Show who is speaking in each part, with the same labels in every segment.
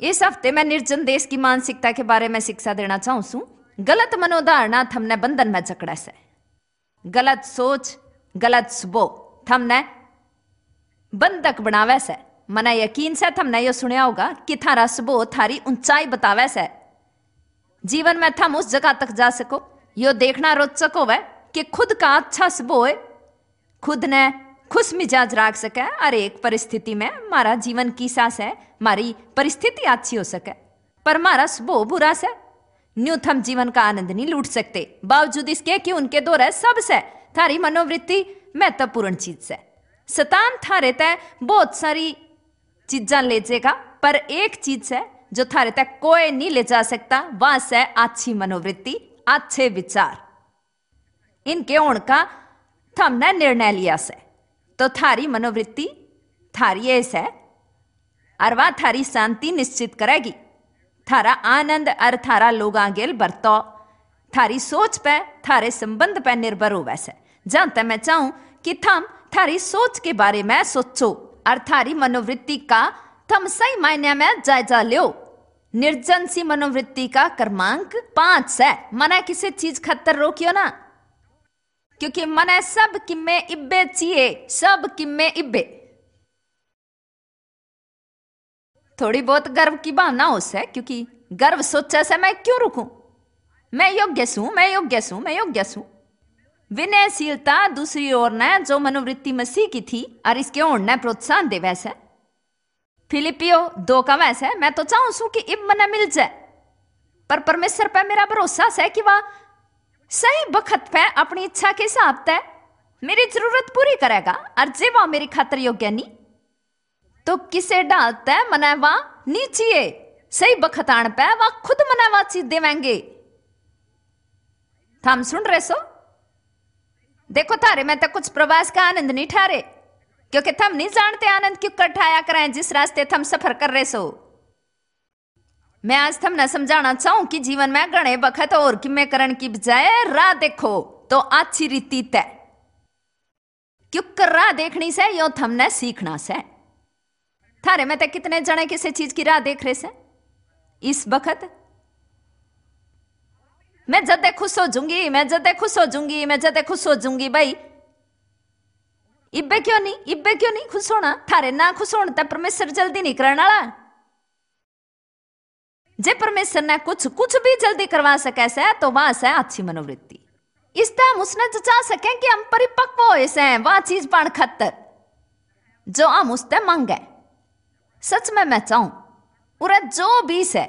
Speaker 1: इस हफ्ते मैं निर्जन देश की मानसिकता के बारे में शिक्षा देना चाहूँ छू। गलत मनोधारणा थमने बंधन में जकड़ा से। गलत सोच, गलत स्वभाव थमने बंधक बनावे से। मना यकीन से थमने यो सुनया होगा कि थारा स्वभाव थारी ऊंचाई बतावे से। जीवन में थम उस जगह तक जा सको। यो देखना रोचक होवे कि खुद का अच्छा स्वभाव खुद ने खुश मिजाज रख सके और एक परिस्थिति में मारा जीवन की सास है, मारी परिस्थिति अच्छी हो सके, पर मारा स्वभाव बुरा से न्यूनतम जीवन का आनंद नहीं लूट सकते। बावजूद इसके कि उनके दौरे सबसे थारी मनोवृत्ति महत्वपूर्ण चीज से। शतान थारे तय बहुत सारी चीजा ले जाएगा, पर एक चीज से जो थारे तक कोई नहीं ले जा सकता, वह से अच्छी मनोवृत्ति, अच्छे विचार। इनके होने का थमने निर्णय लिया से तो थारी मनोवृत्ति थारी ऐसे है और वह थारी शांति निश्चित करेगी। थारा आनंद और थारा लोग आगे बरतो थारी सोच पे, थारे संबंध पे निर्भर हो। वैसे जानते मैं चाहूं कि थम थारी सोच के बारे में सोचो और थारी मनोवृत्ति का थम सही मायने में जायजा लो। निर्जन सी मनोवृत्ति का क्रमांक 5 है। मना किसी चीज खतर रोकियो ना, क्योंकि मने सब किम्मे इब्बे चाहिए, सब किम्मे इब्बे। थोड़ी बहुत गर्व की भावना हो से, क्योंकि गर्व सोचा से मैं क्यों रुकूं, मैं योग्य सू, मैं योग्य सू, मैं योग्य सू। विनयशीलता दूसरी ओर ने जो मनोवृत्ति मसीह की थी और इसके ओर ने प्रोत्साहन दे। वैसे फिलिपियो 2 का वैसे मैं तो चाहूं सू कि इब मने मिल जाए, पर परमेश्वर पे मेरा भरोसा है कि वह सही बखत पे अपनी इच्छा के हिसाब से मेरी जरूरत पूरी करेगा। और जे वह मेरी खातर योग्य नहीं तो किसे डालता है मनावा नीचिए, सही बखत आने पे वह खुद मनावा चीज देवेंगे। थम सुन रहे सो? देखो थारे में तो कुछ प्रवास का आनंद नहीं ठहरे, क्योंकि थम नहीं जानते आनंद क्यों कठाया करें जिस रास्ते थम सफर कर रहे सो। मैं आज थमने समझाना चाहूं कि जीवन में गणे बखत और किम्मे करण की बजाय राह देखो तो अच्छी रीति तय, क्योंकि राह देखनी से यो थमने सीखना से। थारे में तो कितने जने किसी चीज की राह देख रहे से इस बखत? मैं जदे खुश हो जूंगी, मैं जदे खुश हो जूंगी, मैं जदे खुश हो जूंगी। भाई इब्बे क्यों नहीं, इब्बे क्यों नहीं खुश होना? थारे ना खुश होने तक परमेश्वर जल्दी नहीं करने वाला। जे परमेश्वर ने कुछ भी जल्दी करवा सके से तो वह से अच्छी मनोवृत्ति। इस तरह हम उसने जचा सके कि हम परिपक्व हो से वह चीज पाण खतर जो हम उससे मांगे। सच में मैं चाहूं उरे जो भी से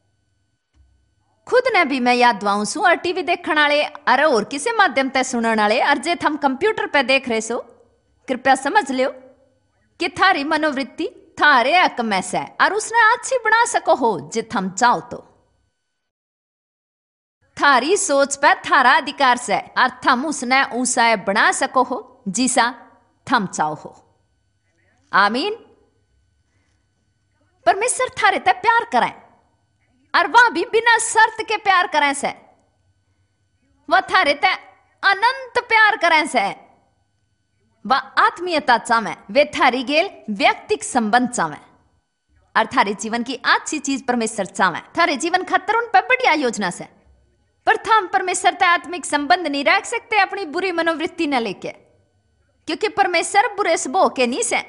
Speaker 1: खुद ने भी मैं याद दिवाऊं सू और टीवी देखने वाले अरे और किसी माध्यम ते सुनने वाले और जे थम कंप्यूटर पे देख रहे सो, कृपया समझ लियो कि थारी मनोवृत्ति थारे हक में से और उसने अच्छी बना सको हो जे थम चाहो तो। थारी सोच पे थारा अधिकार से और थम उसने उसे बना सको हो जिसा थम चाहो हो। आमीन। परमेश्वर थारे ते प्यार करें और वह भी बिना शर्त के प्यार करें से। वह थारे ते अनंत प्यार करें से। वह आत्मीयता चावे, वे थारी गेल व्यक्तिक संबंध चावे और थारे जीवन की अच्छी चीज परमेश्वर चावे। थारे जीवन खतर उन पर बढ़िया योजना से, पर थम परमेश्वर ते आत्मिक संबंध नहीं रख सकते अपनी बुरी मनोवृत्ति न लेके, क्योंकि परमेश्वर बुरे स्वभाव के नहीं से।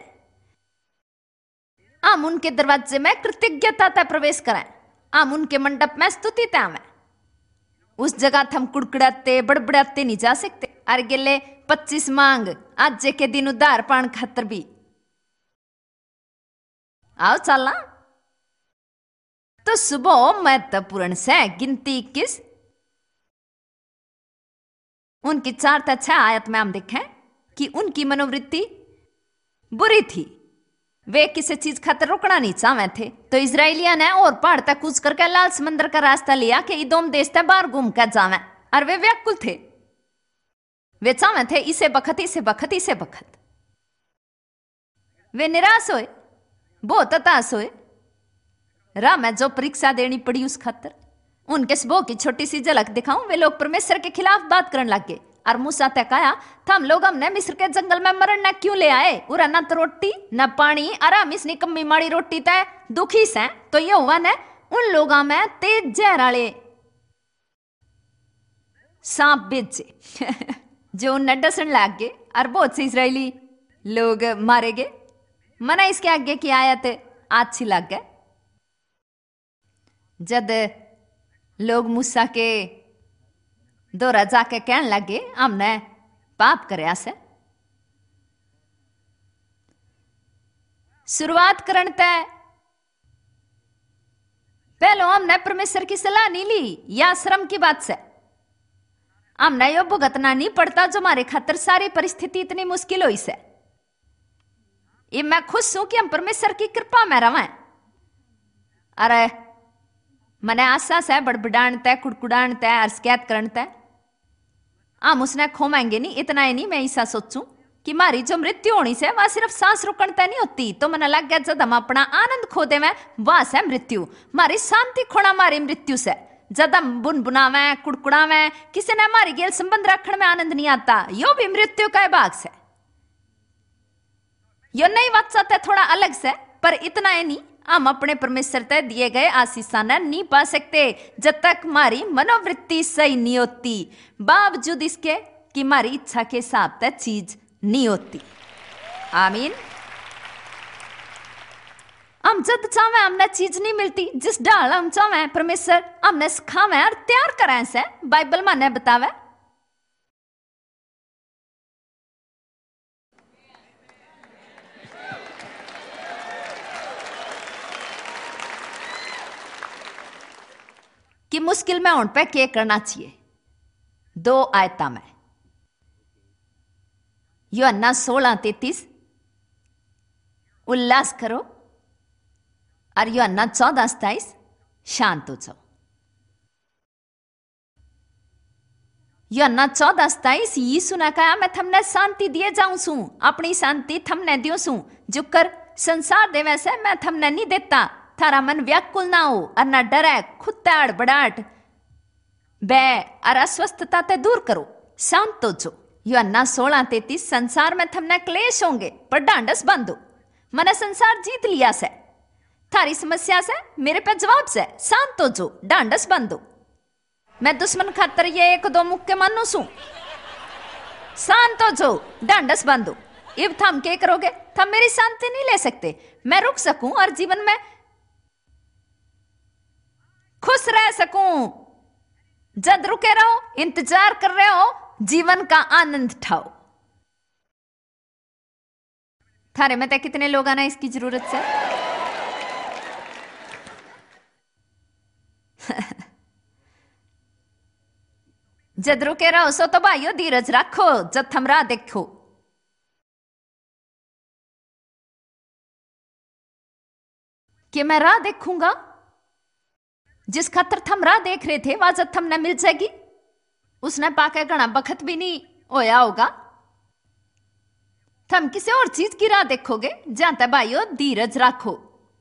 Speaker 1: हम उनके दरवाजे में कृतज्ञता तक प्रवेश करें, हम उनके मंडप में स्तुति आवे। उस जगह थम कुड़कुड़ाते बड़बड़ाते नहीं जा सकते। और गिले 25 मांग आज के दिन उधार पान खातर भी आओ चलना तो सुबह महत्वपूर्ण से। गिनती 21 उनकी 4 से 6 आयत में हम देखें कि उनकी मनोवृत्ति बुरी थी। वे किसी चीज खातर रुकना नहीं चाहे थे, तो इजराइलिया ने और पहाड़ तक कूच करके लाल समंदर का रास्ता लिया कि इदोम देश तक बाहर घूम कर जावे। और वे व्याकुल थे, वे चाहे थे इसे बखत, इसे बखत, इसे बखत। वे निराश होए, बहुत हताश होए। राह में जो परीक्षा देनी पड़ी उस खातर उनके स्वभाव की छोटी सी झलक दिखाऊं। वे लोग परमेश्वर के खिलाफ बात करने लग गए और मूसा ते कहा, थम लोग हमने मिस्र के जंगल में मरण न क्यों ले आए? उरा न तो रोटी न पानी, और हम इस निकम्मी माड़ी रोटी ते दुखी से। तो ये हुआ न उन लोगों में तेज जहर वाले सांप बेचे जो उन्हें डसन लाग गए और बहुत से इजरायली लोग मारे गए। मना इसके आगे की आयत अच्छी लग गए। जब लोग मूसा के दोरा जाके कहने लगे हमने पाप करया से, शुरुआत करन तय पहलो हमने परमेश्वर की सलाह नहीं ली या श्रम की बात से। हमने यो भुगतना नहीं पड़ता जो हमारे खातर सारी परिस्थिति इतनी मुश्किल हुई से। ये मैं खुश हूं कि हम परमेश्वर की कृपा में रहे। अरे मने आशा से बड़बड़ान तय कुड़कुड़ान तय और शिकायत करन तय हम उसने खोमेंगे नहीं। इतना ही नहीं, मैं ऐसा सोचूं कि मारी जो मृत्यु होनी से वह सिर्फ सांस रुकन तय नहीं होती। तो मन लग गया जब हम अपना आनंद खो दे में वह से मृत्यु, मारी शांति खोना मारी मृत्यु से। जब हम बुन बुनावे कुड़कुड़ावे किसी ने हमारी गेल संबंध रखने में आनंद नहीं आता, यो भी मृत्यु का भाग से। यो नहीं बात चाहते थोड़ा अलग से, पर इतना ही नहीं, हम अपने परमेश्वर तय दिए गए आशीषा ने नहीं पा सकते जब तक हमारी मनोवृत्ति सही नहीं होती, बावजूद इसके कि हमारी इच्छा के हिसाब तय चीज नहीं होती। आमीन। हम जब चाहे हमने चीज नहीं मिलती जिस ढाल हम चाहे परमेश्वर हमने सिखावे और तैयार कराए से। बाइबल माने बतावे कि मुश्किल में होने पे क्या करना चाहिए। 2 आयता में यूहन्ना 16:33 उल्लास करो और यूहन्ना 14:27 शांत हो जाओ। यूहन्ना 14:27 यीशु ने कहा मैं थमने शांति दिए जाऊं सू, अपनी शांति थमने दियो सू, जो कर संसार दे वैसे मैं थमने नहीं देता। थारा मन व्याकुल ना हो और ना डरे, खुत्ताड़ बड़ाट बे और अस्वस्थता ते दूर करो, शांत हो जो। यूहन्ना 16:33 संसार में थमने क्लेश होंगे पर ढांढस बांधो, मैंने संसार जीत लिया से। थारी समस्या से मेरे पे जवाब से, शांत हो जो, ढांढस बांधो। मैं दुश्मन खातर ये 1-2 मुक्के मानू सू, शांत हो जो, ढांढस बांधो। इब थम क्या करोगे? थम मेरी शांति नहीं ले सकते। मैं रुक सकूं और जीवन में खुश रह सकूं। जद रुके रहो, इंतजार कर रहे हो, जीवन का आनंद उठाओ। थारे में कितने लोग आना इसकी जरूरत से? जद रुके रहो सो तो भाइयों धीरज रखो, जब थम राह देखो। कि मैं राह देखूंगा जिस खातर थम राह देख रहे थे, वह जब थमने मिल जाएगी। उसने पाके घना बखत भी नहीं होया होगा। थम किसी और चीज की राह देखोगे। जानते भाइयों धीरज रखो।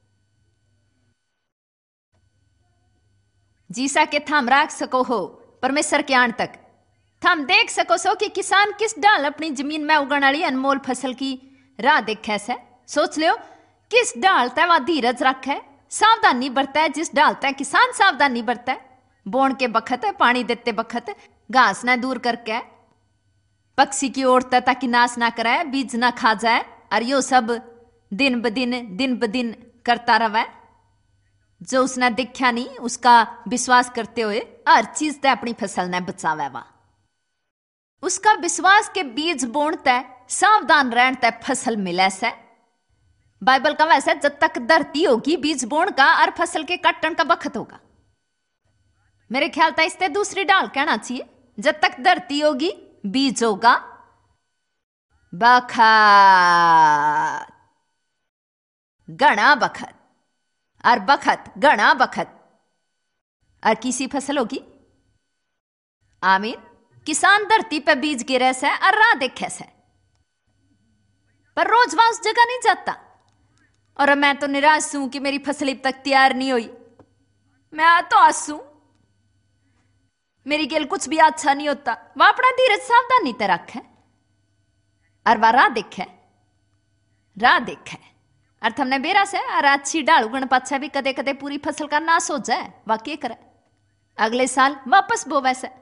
Speaker 1: जीसा के थम रख सको हो परमेश्वर के आन तक। थम देख सको सो कि किसान किस डाल अपनी जमीन में उगने वाली अनमोल फसल की राह देखे से। सोच लियो किस डाल तय वह धीरज रखे, सावधानी बरता है। जिस डाल तय किसान सावधानी बरता है, बोन के बखत पानी देते बखत घास न दूर करके, पक्षी की ओर ताकि नाश ना करे, बीज ना खा जाए, और यो सब दिन ब दिन करता रहे। जो उसने देखा नहीं उसका विश्वास करते हुए हर चीज तय अपनी फसल ने बचावे। वा उसका विश्वास के बीज बोन तय सावधान रहन तय फसल मिले से। बाइबल का वैसे जब तक धरती होगी बीज बोन का और फसल के काटन का बखत होगा। मेरे ख्याल था इससे दूसरी डाल कहना चाहिए, जब तक धरती होगी बीज होगा बखत, गणा बखत, और बखत गणा बखत, और किसी फसल होगी। आमीन। किसान धरती पे बीज गिरे से और राह देखे से, पर रोज वह उस जगह नहीं जाता। और मैं तो निराश हूं कि मेरी फसल अब तक तैयार नहीं हुई। मैं तो आंसू, मेरी गेल कुछ भी अच्छा नहीं होता, वह अपना धीरज सावधानी ते रखे और वह राह देखे और थमने बेरा से और अच्छी डाल उगण पाछा भी कदे कदे पूरी फसल का नाश हो जाए, वह क्या करे, अगले साल वापस बोवे से।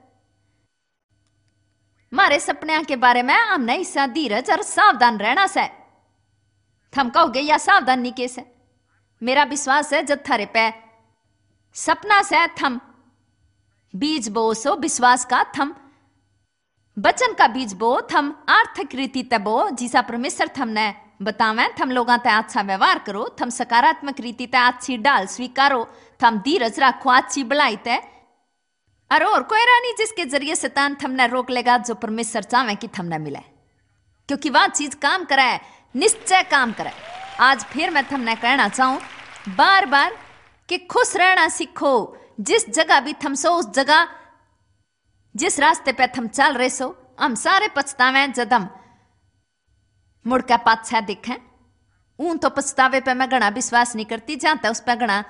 Speaker 1: मारे सपने के बारे में हमने ऐसा धीरज और सावधान रहना से। थम कहोगे या सावधानी कैसे? मेरा विश्वास है जब थारे पे सपना से थम बीज बो सो विश्वास का, थम बचन का बीज बो, थम आर्थिक रीति ते बो जिसा परमेश्वर थमने बतावे। थम लोगों ते अच्छा व्यवहार करो, थम सकारात्मक रीति ते अच्छी डाल स्वीकारो, थम धीरज रखो अच्छी भलाई ते, और कोई रानी जिसके जरिए शैतान थमने रोक लेगा जो परमेश्वर चाहे कि थमने मिले, क्योंकि वह चीज काम करे, निश्चय काम करे। आज फिर मैं थमने कहना चाहूं बार बार कि खुश रहना सीखो। जिस जगह भी थम सो, उस जगह जिस रास्ते पे थम चल रहे सो, हम सारे पछतावे जब हम मुड़ के पाछा देखें। ऊन तो पछतावे पे मैं घना विश्वास नहीं करती, जानता उस पर घना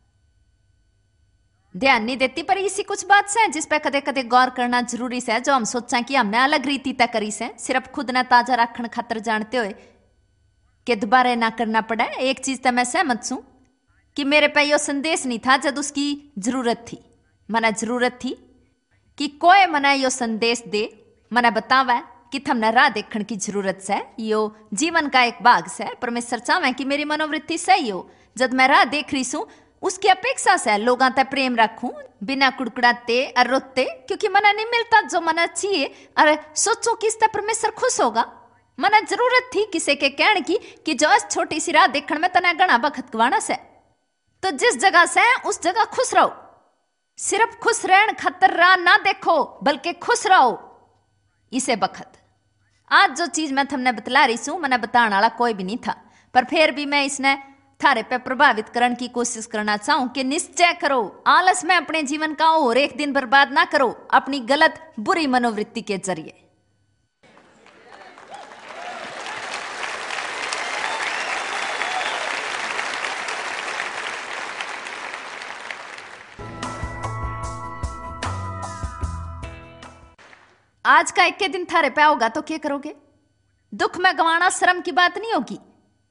Speaker 1: ध्यान नहीं देती, पर इसी कुछ बात से जिस पे कदे कदे गौर करना जरूरी है, जो हम सोचा कि हमने अलग रीति तय करी से, सिर्फ खुद ने ताजा रखने खातर जानते हुए कि दोबारा ना करना पड़े। एक चीज तो मैं सहमत हूं कि मेरे पे यो संदेश नहीं था जब उसकी जरूरत थी। मना जरूरत थी कि कोई मना यो संदेश दे, मना बतावा कि थमने राह देखने की जरूरत है। यो जीवन का एक भाग से परमेश्वर चाहे कि मेरी मनोवृत्ति सही हो, जब मैं राह देख रही हूं उसकी अपेक्षा से लोगों तक प्रेम रखूं बिना कुड़कुड़ाते और रोते, क्योंकि मना नहीं मिलता जो मना चाहिए, और सोचो कि इससे परमेश्वर खुश होगा। मना जरूरत थी किसी के कहने की कि जो इस छोटी सी राह देखने में तना घना बखत गवाना से, तो जिस जगह से उस जगह खुश रहो। सिर्फ खुश रहने खातर राह ना देखो, बल्कि खुश रहो इसे बखत। आज जो चीज मैं थमने बतला रही हूं मैंने बताने वाला कोई भी नहीं था, पर फिर भी मैं इसने थारे पे प्रभावित करने की कोशिश करना चाहूं कि निश्चय करो, आलस में अपने जीवन का और एक दिन बर्बाद ना करो अपनी गलत बुरी मनोवृत्ति के जरिए। आज का 21 दिन थारे पे होगा तो क्या करोगे? दुख में गंवाना शर्म की बात नहीं होगी।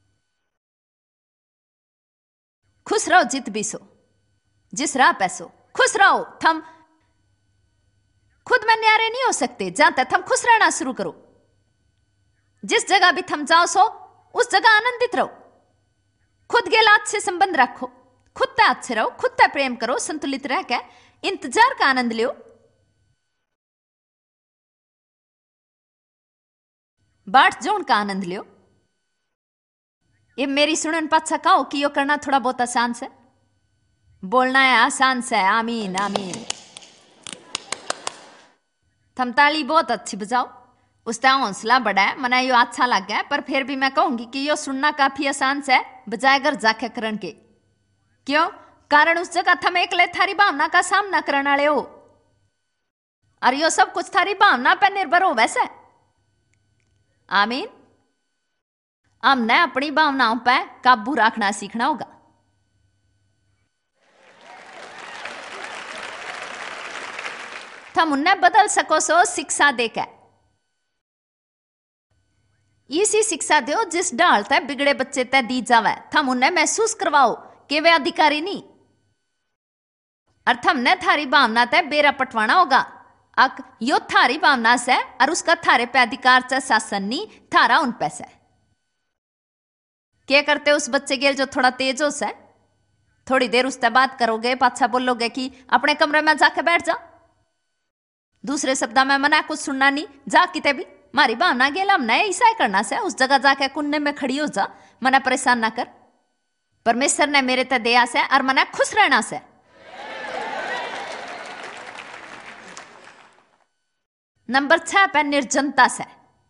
Speaker 1: खुश रहो जित भी सो, जिस राह पे सो खुश रहो। थम खुद में न्यारे नहीं हो सकते, जहां तक थम खुश रहना शुरू करो। जिस जगह भी थम जाओ सो उस जगह आनंदित रहो। खुद के लात से संबंध रखो, खुद तक अच्छे रहो, खुद तक प्रेम करो, संतुलित रह के इंतजार का आनंद लियो। बाट जोन का आनंद लियो। ये मेरी सुनन पाछा कहो कि यो करना थोड़ा बहुत आसान से, बोलना है आसान से। आमीन आमीन। थम ताली बहुत अच्छी बजाओ, उसका हौसला बढ़ा है, मना यो अच्छा लग गया। पर फिर भी मैं कहूंगी कि यो सुनना काफी आसान से, बजाय घर जाके करन के। क्यों? कारण उस जगह थम एकले थारी भावना का सामना करने वाले हो, और यो सब कुछ थारी भावना पर निर्भर हो वैसे। आमीन। हमने अपनी भावनाओं पर काबू रखना सीखना होगा। थम उन्हें बदल सको सो शिक्षा देकर। इसी शिक्षा दो जिस डाल तय बिगड़े बच्चे तय दी जावे। थम उन्हें महसूस करवाओ कि वे अधिकारी नहीं, और थमने थारी भावना तय बेरा पटवाना होगा। अक यो थारी भावना से और उसका थारे पे अधिकार से शासन नहीं, थारा उन पे से। क्या करते उस बच्चे के जो थोड़ा तेज हो से, थोड़ी देर उससे बात करोगे, पाछा बोलोगे कि अपने कमरे में जाके बैठ जा। दूसरे शब्द में मना कुछ सुनना नहीं, जा किते भी मारी भावना गेला हमने ऐसा ही करना से, उस जगह जाके कुन्ने में खड़ी हो जा, मना परेशान ना कर। परमेश्वर ने मेरे ते दया से और मना खुश रहना से। नंबर 6 पे निर्जनता से।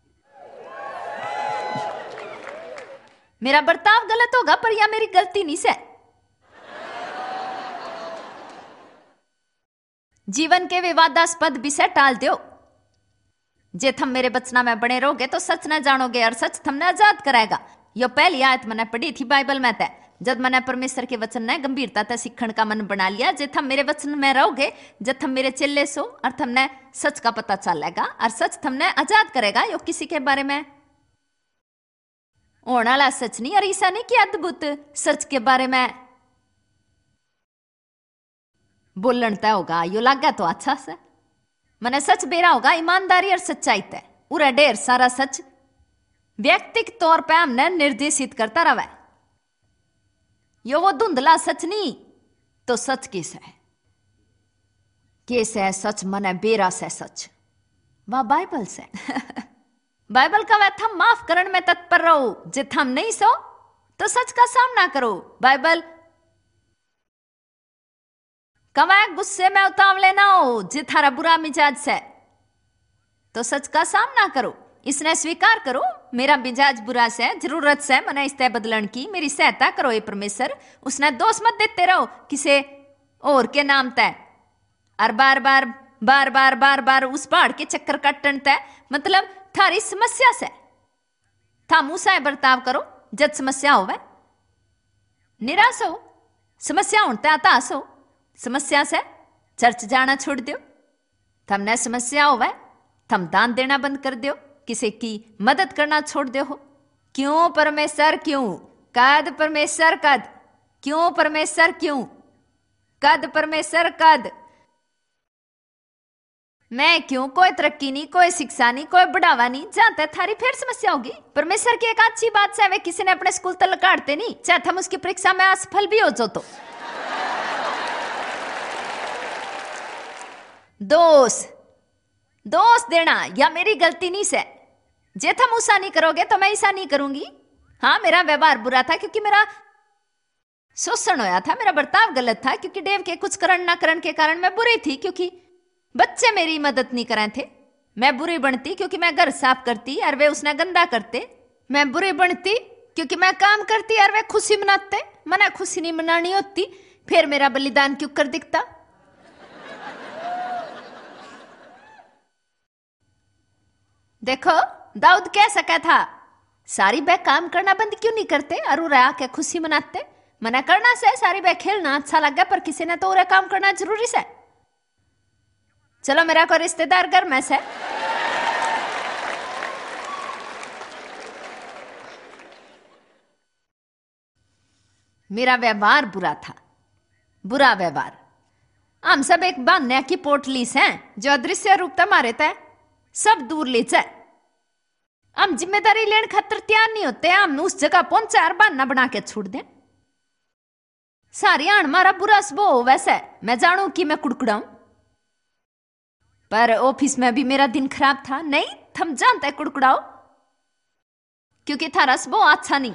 Speaker 1: मेरा बर्ताव गलत होगा पर यह मेरी गलती नहीं से। जीवन के विवादास्पद विषय टाल दो। जे थम मेरे बचना में बने रहोगे तो सच न जानोगे और सच थमने आजाद कराएगा। यो पहली आयत मैंने पढ़ी थी बाइबल में, जब मैंने परमेश्वर के वचन ने गंभीरता से सीखण का मन बना लिया, जे थम मेरे वचन में रहोगे, जब थम मेरे चेले सो, और थमने सच का पता चलेगा और सच थमने आजाद करेगा। यो किसी के बारे में होने वाला सच नहीं, और ऐसा नहीं कि अद्भुत सच के बारे में बोलन तय होगा। यो लागा तो अच्छा से मैंने सच बेरा होगा, ईमानदारी और सच्चाई तय उरा ढेर सारा सच व्यक्तिगत तौर पे हमने निर्देशित करता रहा। यो वो धुंधला सच नहीं तो सच किस है सच मने बेरा से सच वह बाइबल से बाइबल का वह थम माफ करण में तत्पर रहो, जे थम नहीं सो तो सच का सामना करो। बाइबल कवा गुस्से में उतावले ना हो, जे थारा बुरा मिजाज से तो सच का सामना करो। इसने स्वीकार करो मेरा मिजाज बुरा से, जरूरत से मने इससे बदलन की, मेरी सहायता करो ये परमेश्वर। उसने दोष मत देते रहो किसे और के नाम तय, और बार बार बार बार बार बार उस पहाड़ के चक्कर काटन तय। मतलब थारी समस्या से था मूसा बर्ताव करो। जब समस्या होवे निराश हो, समस्या उठता हताश हो, समस्या से चर्च जाना छोड़ दो। थमने समस्या होवे थम दान देना बंद कर दो, किसी की मदद करना छोड़ दो हो। क्यों परमेश्वर क्यों, कद परमेश्वर कद, क्यों परमेश्वर क्यों, कद परमेश्वर कद, मैं क्यों, कोई तरक्की नहीं, कोई शिक्षा नहीं, कोई बढ़ावा नहीं। जानते थारी फिर समस्या होगी। परमेश्वर की एक अच्छी बात से वे किसी ने अपने स्कूल तक काटते नहीं, चाहे हम उसकी परीक्षा में असफल भी हो जो तो दोष देना या मेरी गलती नहीं से, जे थम ऐसा नहीं करोगे तो मैं ऐसा नहीं करूंगी। हाँ मेरा व्यवहार बुरा था क्योंकि मेरा शोषण होया था, मेरा बर्ताव गलत था क्योंकि देव के कुछ करण ना करण के कारण मैं बुरी थी, क्योंकि बच्चे मेरी मदद नहीं कर थे। मैं बुरी बनती क्योंकि मैं घर साफ करती और वे उसने गंदा करते। मैं बुरी बनती क्योंकि मैं काम करती और वे खुशी मनाते, मना खुशी नहीं मनानी होती। फिर मेरा बलिदान क्यों कर दिखता। देखो दाऊद कह सका था सारी बह काम करना बंद क्यों नहीं करते और उरा के खुशी मनाते। मना करना से सारी बह खेलना अच्छा लगा, पर किसी ने तो उरा काम करना जरूरी से। चलो मेरा कोई रिश्तेदार घर में से मेरा व्यवहार बुरा था, बुरा व्यवहार। हम सब एक बहाने की पोटली से जो अदृश्य रूप हमारे तय सब दूर ले जाए। हम जिम्मेदारी लेने खातर तैयार नहीं होते, हम उस जगह पहुंचा और बहाना बना के छोड़ दें। सारी आन मारा बुरा स्वभाव हो, वैसे मैं जानू कि मैं कुड़कुड़ाऊं, पर ऑफिस में भी मेरा दिन खराब था। नहीं थम जानते कुड़कुड़ाओ क्योंकि थारा स्वभाव अच्छा नहीं।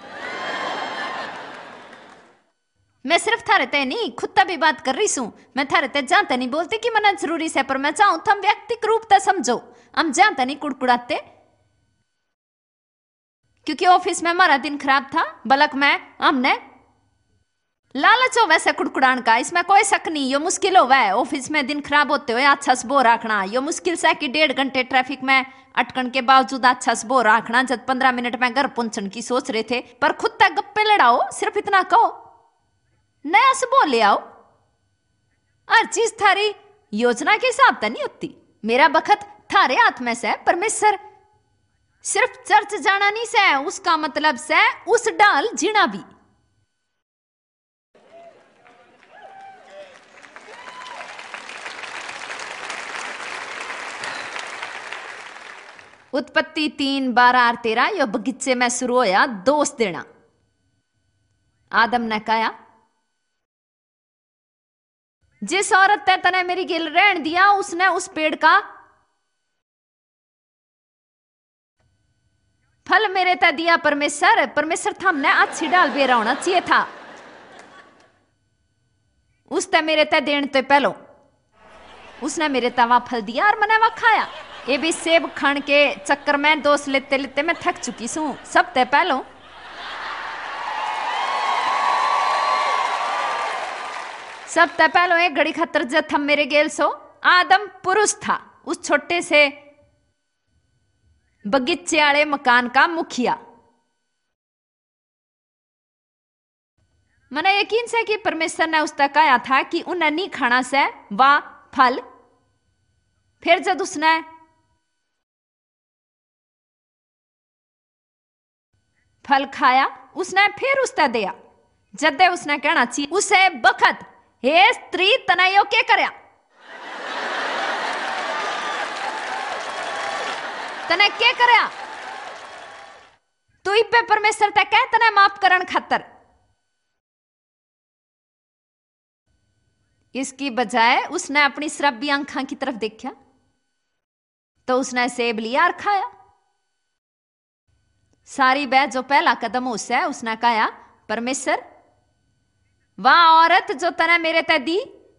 Speaker 1: मैं सिर्फ थारे ते नहीं खुद भी बात कर रही हूं। मैं थारे ते जानते नहीं बोलती कि मना जरूरी से, पर मैं चाहूं थम व्यक्तिगत रूप से समझो। हम जानते नहीं कुड़कुड़ाते क्योंकि ऑफिस में हमारा दिन खराब था। बलक में हमने लालच हो वैसे कुड़कुड़ान का, इसमें कोई शक नहीं। यो मुश्किल हो वह ऑफिस में दिन खराब होते हुए अच्छा स्बो रखना। यो मुश्किल से कि 1.5 घंटे ट्रैफिक में अटकन के बावजूद अच्छा स्बो रखना, जब 15 मिनट में घर पहुंचने की सोच रहे थे। पर खुद तक गप्पे लड़ाओ, सिर्फ इतना कहो नया स्बो ले आओ। हर चीज थारी योजना के हिसाब से नहीं होती। मेरा बखत थारे हाथ में से। परमेश्वर सिर्फ चर्च जाना नहीं से, उसका मतलब से उस डाल जीना भी। उत्पत्ति 3:12-13 यो बगीचे में शुरू होया दोष देना। आदम ने कहा जिस औरत ने तने मेरी गिल रहन दिया उसने उस पेड़ का फल मेरे ते दिया। परमेश्वर परमेश्वर हमने अच्छी डाल बेरा होना चाहिए था, उसने मेरे ते देने तो पहलो उसने मेरे तवा फल दिया और मैंने वह खाया। ये भी सेब खान के चक्कर में दोष लेते लेते मैं थक चुकी हूं। सब ते पहलो एक घड़ी खतर जब थम मेरे गेल सो। आदम पुरुष था, उस छोटे से बगीचे वाले मकान का मुखिया। मने यकीन से कि परमेश्वर ने उससे कहा था कि उन्हें नहीं खाना से वह फल। फिर जब उसने फल खाया, उसने फिर उससे दिया। जदे उसने कहना चाहिए उसे बखत, हे स्त्री तने यो के करया, तने के करया, तू इब्बे परमेश्वर ते कह तने माफ करण खातर। इसकी बजाय उसने अपनी श्राव्य आंखों की तरफ देखा तो उसने सेब लिया और खाया। सारी वह जो पहला कदम उससे उसने कहा, परमेश्वर वह औरत जो तने मेरे ते दी,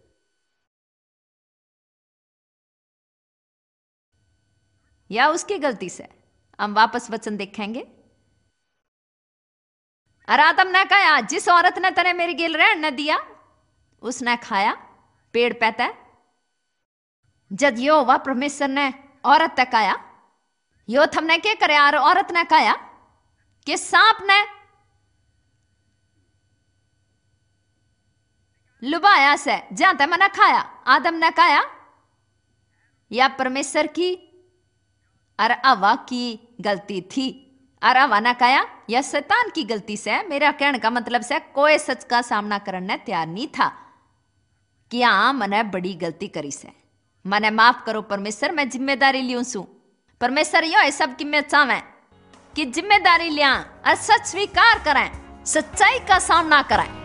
Speaker 1: या उसकी गलती से, हम वापस वचन देखेंगे। और आदम ने कहा, जिस औरत ने तने मेरी गिल रहने न दिया उसने खाया पेड़ पैता। जद यो वह परमेश्वर ने औरत तक आया, यो थमने के करे, और औरत ने कहा कि सांप ने लुभाया से जहां तक मैंने खाया। आदम ने कहा या परमेश्वर की और हवा की गलती थी, और हवा ने कहा यह शैतान की गलती से। मेरा कहने का मतलब से कोई सच का सामना करने तैयार नहीं था कि हाँ मैंने बड़ी गलती करी से, मैंने माफ करो परमेश्वर, मैं जिम्मेदारी लियो सू। परमेश्वर यो सब कि मैं चाहे कि जिम्मेदारी लिया और सच स्वीकार करें, सच्चाई का सामना करें।